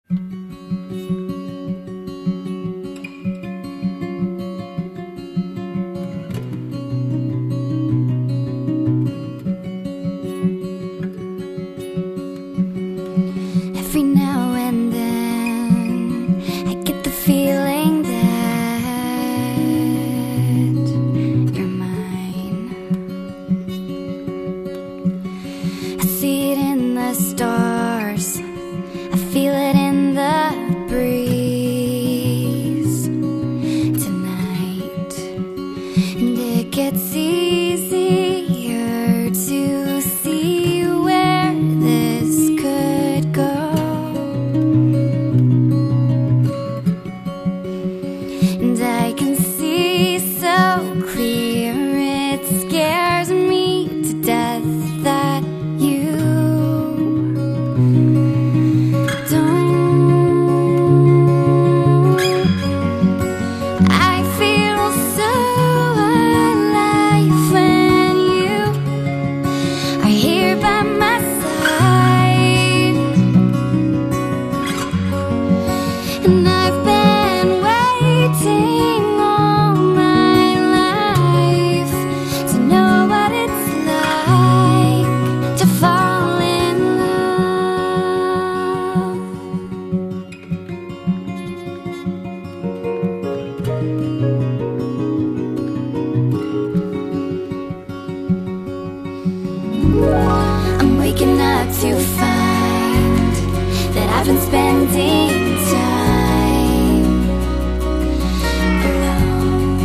Every now and then I get the feeling that you're mine. I see it in the stars, I feel it in the breeze tonight, and it gets easier to see where this could go. And I can see so clear, it scares me to death that you don't. I feel so alive when you are here by my side. And I've been waiting all my life to know what it's like to fall in love. I'm waking up to find that I've been spending time alone,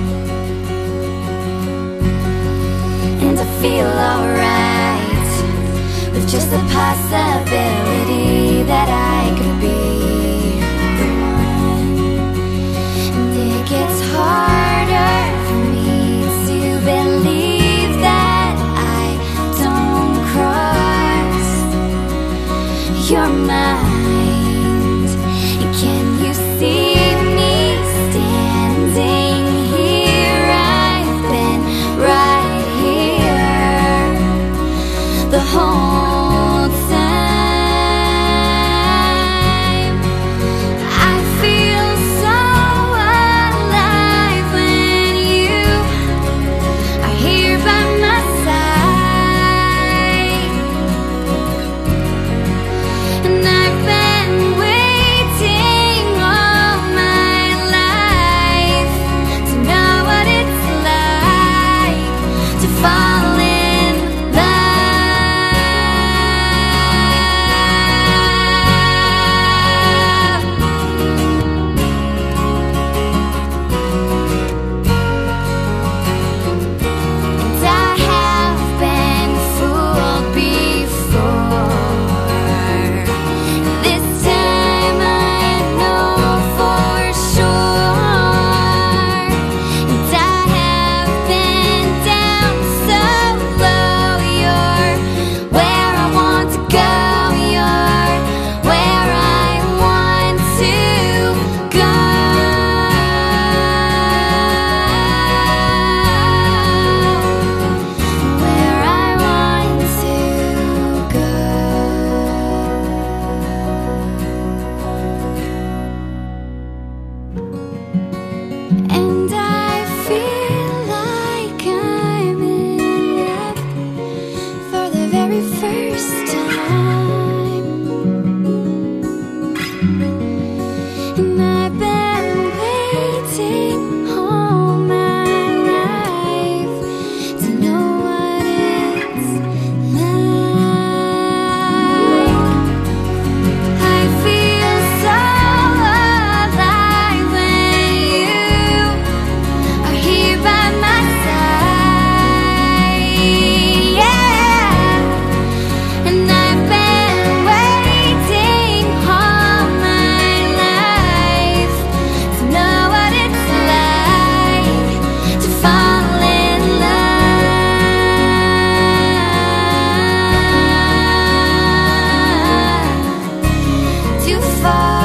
and I feel alright with just the possibility that I could be the one. And it gets harder for me to believe that I don't cross your mind. Can you see me standing here? I've been right here the whole time. I feel so alive when you are here by my side. And I've been waiting all my life to know what it's like to fall in love. And I have been fooled before. This time I know for sure. And I have been down so low. You're where I want to go. You're where I want to go. Where I want to go. And I feel like I'm in love for the very first time. And I've been waiting all my life to know what it's like. I feel so alive when you are here by my side. Yeah. And I've been waiting all my life to know what it's like to fall in love. To fall